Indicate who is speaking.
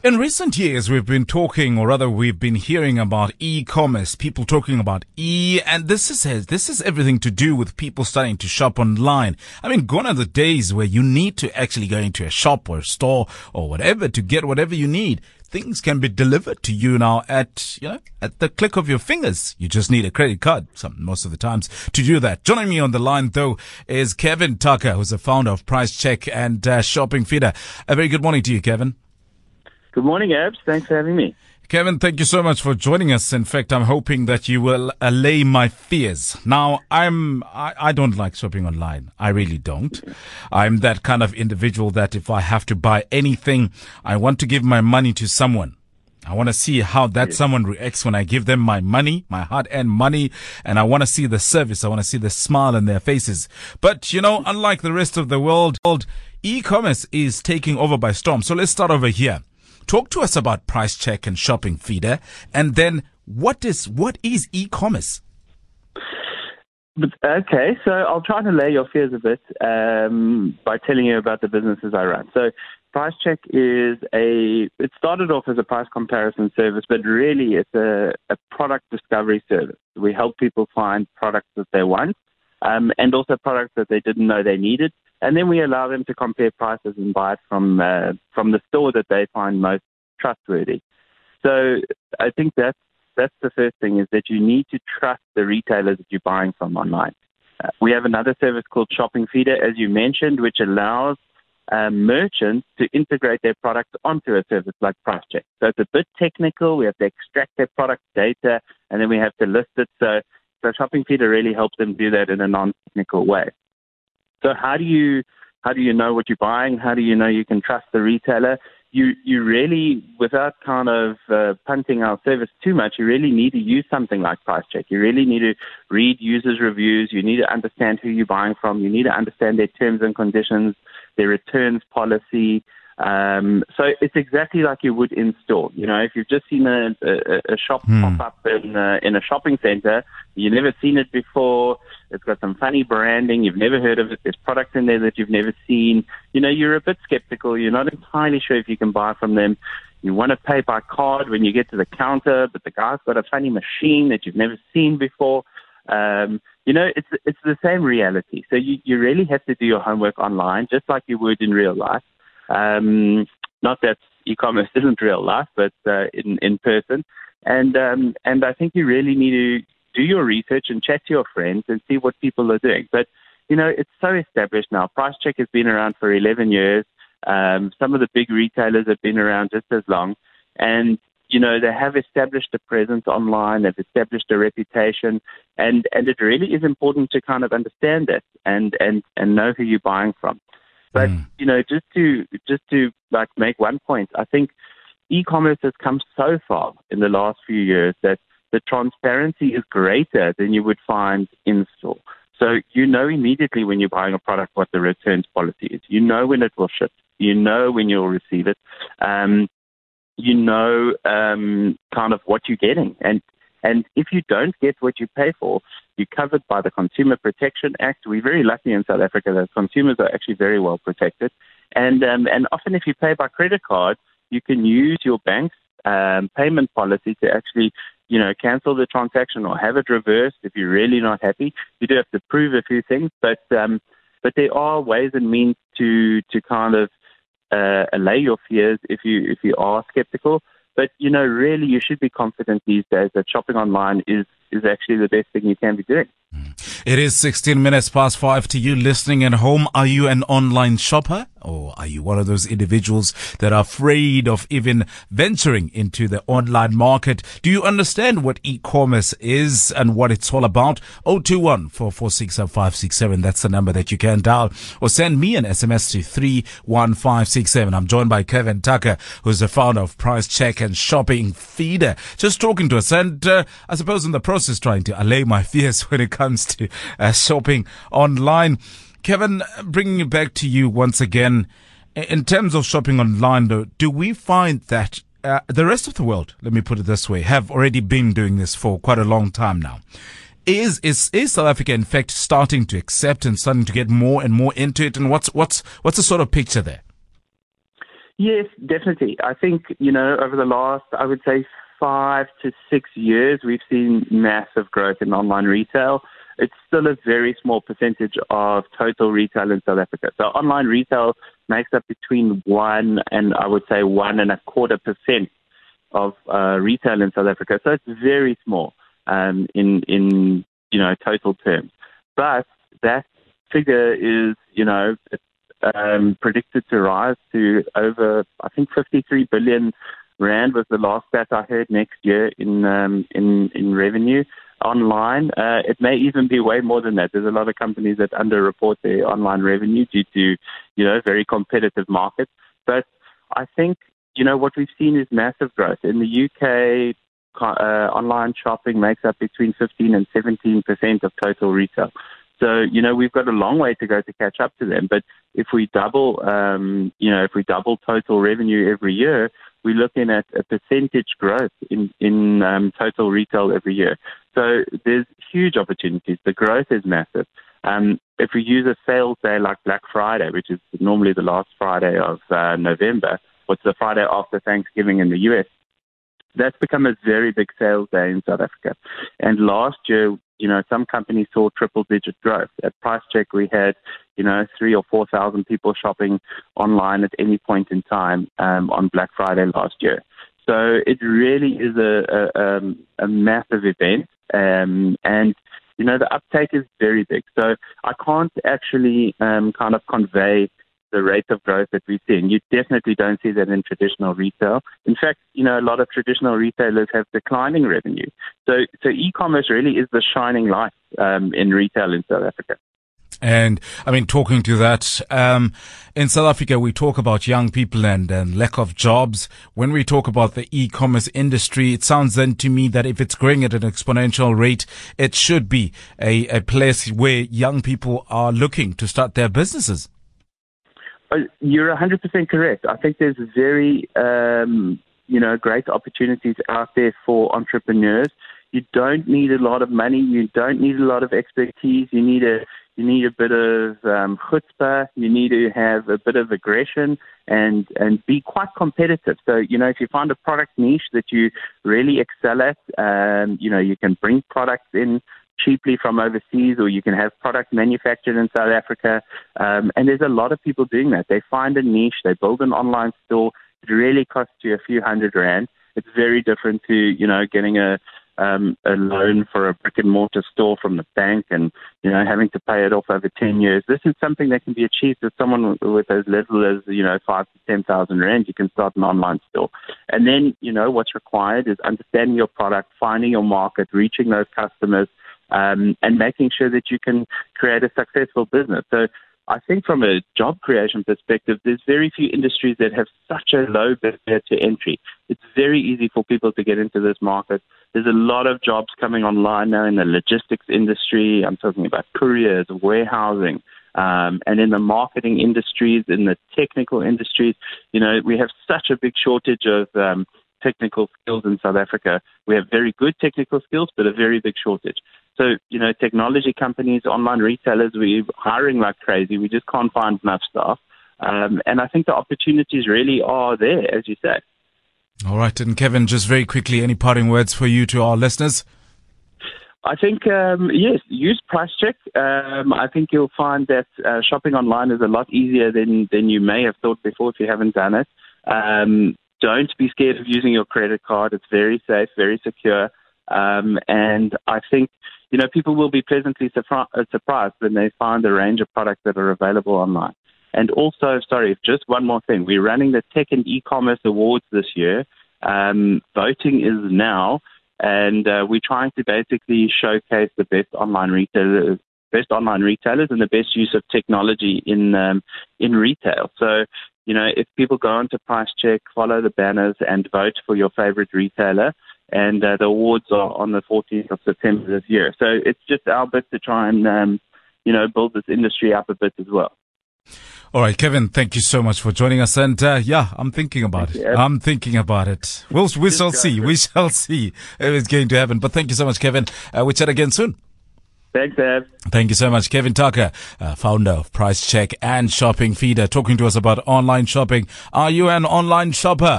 Speaker 1: In recent years, we've been talking, or rather we've been hearing about e-commerce, people talking about and this is everything to do with people starting to shop online. I mean, gone are the days where you need to actually go into a shop or a store or whatever to get whatever you need. Things can be delivered to you now at the click of your fingers. You just need a credit card, most of the times, to do that. Joining me on the line, though, is Kevin Tucker, who's the founder of Price Check and Shopping Feeder. A very good morning to you, Kevin.
Speaker 2: Good morning, Abs. Thanks for having me.
Speaker 1: Kevin, thank you so much for joining us. In fact, I'm hoping that you will allay my fears. Now, I don't like shopping online. I really don't. I'm that kind of individual that if I have to buy anything, I want to give my money to someone. I want to see how that someone reacts when I give them my money, my hard-earned money, and I want to see the service. I want to see the smile on their faces. But, unlike the rest of the world, e-commerce is taking over by storm. So let's start over here. Talk to us about Price Check and Shopping Feeder, and then what is e-commerce?
Speaker 2: Okay, so I'll try to allay your fears a bit by telling you about the businesses I run. So Price Check it started off as a price comparison service, but really it's a product discovery service. We help people find products that they want and also products that they didn't know they needed. And then we allow them to compare prices and buy it from the store that they find most trustworthy. So I think that's the first thing, is that you need to trust the retailers that you're buying from online. We have another service called Shopping Feeder, as you mentioned, which allows merchants to integrate their products onto a service like Price Check. So it's a bit technical. We have to extract their product data, and then we have to list it. So Shopping Feeder really helps them do that in a non-technical way. So how do you know what you're buying? How do you know you can trust the retailer? You really, without kind of punting our service too much, you really need to use something like Price Check. You really need to read users' reviews. You need to understand who you're buying from. You need to understand their terms and conditions, their returns policy. So it's exactly like you would in store. If you've just seen a shop pop up in a shopping center, you've never seen it before. It's got some funny branding. You've never heard of it. There's products in there that you've never seen. You're a bit skeptical. You're not entirely sure if you can buy from them. You want to pay by card when you get to the counter, but the guy's got a funny machine that you've never seen before. It's the same reality. So you really have to do your homework online, just like you would in real life. Not that e-commerce isn't real life, but in person. And I think you really need to do your research and chat to your friends and see what people are doing. But, it's so established now. Price Check has been around for 11 years. Some of the big retailers have been around just as long. And, they have established a presence online. They've established a reputation. And it really is important to kind of understand that and know who you're buying from. But, just to make one point, I think e-commerce has come so far in the last few years that the transparency is greater than you would find in store. So immediately when you're buying a product what the returns policy is. When it will ship. When you'll receive it. Kind of what you're getting. And if you don't get what you pay for, you're covered by the Consumer Protection Act. We're very lucky in South Africa that consumers are actually very well protected. And often if you pay by credit card, you can use your bank's payment policy to actually, cancel the transaction or have it reversed if you're really not happy. You do have to prove a few things, but there are ways and means to kind of allay your fears if you are skeptical. But, really you should be confident these days that shopping online is actually the best thing you can be doing.
Speaker 1: It is 16 minutes past 5 to you listening at home. Are you an online shopper? Or are you one of those individuals that are afraid of even venturing into the online market? Do you understand what e-commerce is and what it's all about? 021 446 567. That's the number that you can dial, or send me an SMS to 31567. I'm joined by Kevin Tucker, who's the founder of Price Check and Shopping Feeder, just talking to us. And I suppose in the process trying to allay my fears when it comes to shopping online. Kevin, bringing it back to you once again, in terms of shopping online, though, do we find that the rest of the world, let me put it this way, have already been doing this for quite a long time now? Is South Africa, in fact, starting to accept and starting to get more and more into it? And what's the sort of picture there?
Speaker 2: Yes, definitely. I think, over the last, I would say 5 to 6 years, we've seen massive growth in online retail. It's still a very small percentage of total retail in South Africa. So online retail makes up between 1 and I would say 1.25% of retail in South Africa. So it's very small in total terms. But that figure is, predicted to rise to over, I think, 53 billion rand was the last stat I heard next year in revenue online. It may even be way more than that. There's a lot of companies that underreport their online revenue due to, very competitive markets. But I think, what we've seen is massive growth. In the UK, online shopping makes up between 15 and 17% of total retail. So, we've got a long way to go to catch up to them. But if we double, total revenue every year, we're looking at a percentage growth in total retail every year. So there's huge opportunities. The growth is massive. If we use a sales day like Black Friday, which is normally the last Friday of November, what's the Friday after Thanksgiving in the US, that's become a very big sales day in South Africa. And last year, some companies saw triple-digit growth. At PriceCheck, we had, 3,000 or 4,000 people shopping online at any point in time on Black Friday last year. So it really is a massive event, and the uptake is very big. So I can't actually kind of convey the rate of growth that we've seen. You definitely don't see that in traditional retail. In fact, a lot of traditional retailers have declining revenue. So e-commerce really is the shining light in retail in South Africa.
Speaker 1: And talking to that, in South Africa, we talk about young people and lack of jobs. When we talk about the e-commerce industry, it sounds then to me that if it's growing at an exponential rate, it should be a place where young people are looking to start their businesses.
Speaker 2: You're 100% correct. I think there's very, great opportunities out there for entrepreneurs. You don't need a lot of money. You don't need a lot of expertise. You need a bit of chutzpah. You need to have a bit of aggression and be quite competitive. So, if you find a product niche that you really excel at, you can bring products in cheaply from overseas, or you can have product manufactured in South Africa. And there's a lot of people doing that. They find a niche, they build an online store. It really costs you a few $100. It's very different to, getting a loan for a brick and mortar store from the bank and, having to pay it off over 10 years. This is something that can be achieved with someone with as little as, 5 to 10,000 rand. You can start an online store. And then, what's required is understanding your product, finding your market, reaching those customers, and making sure that you can create a successful business. So I think from a job creation perspective, there's very few industries that have such a low barrier to entry. It's very easy for people to get into this market. There's a lot of jobs coming online now in the logistics industry. I'm talking about couriers, warehousing, and in the marketing industries, in the technical industries. We have such a big shortage of technical skills in South Africa. We have very good technical skills, but a very big shortage. So, technology companies, online retailers, we're hiring like crazy. We just can't find enough staff. And I think the opportunities really are there, as you said.
Speaker 1: All right. And Kevin, just very quickly, any parting words for you to our listeners?
Speaker 2: I think, yes, use PriceCheck. I think you'll find that shopping online is a lot easier than you may have thought before if you haven't done it. Don't be scared of using your credit card. It's very safe, very secure. And I think, people will be pleasantly surprised when they find the range of products that are available online. And also, just one more thing. We're running the Tech and E-commerce Awards this year. Voting is now, and we're trying to basically showcase the best online retailers and the best use of technology in retail. So, if people go onto PriceCheck, follow the banners, and vote for your favorite retailer, and the awards are on the 14th of September this year. So it's just our bit to try and, build this industry up a bit as well.
Speaker 1: All right, Kevin, thank you so much for joining us. And I'm thinking about it. I'm thinking about it. We shall see. We shall see if it's going to happen. But thank you so much, Kevin. We'll chat again soon.
Speaker 2: Thanks, Ev.
Speaker 1: Thank you so much. Kevin Tucker, founder of Price Check and Shopping Feeder, talking to us about online shopping. Are you an online shopper?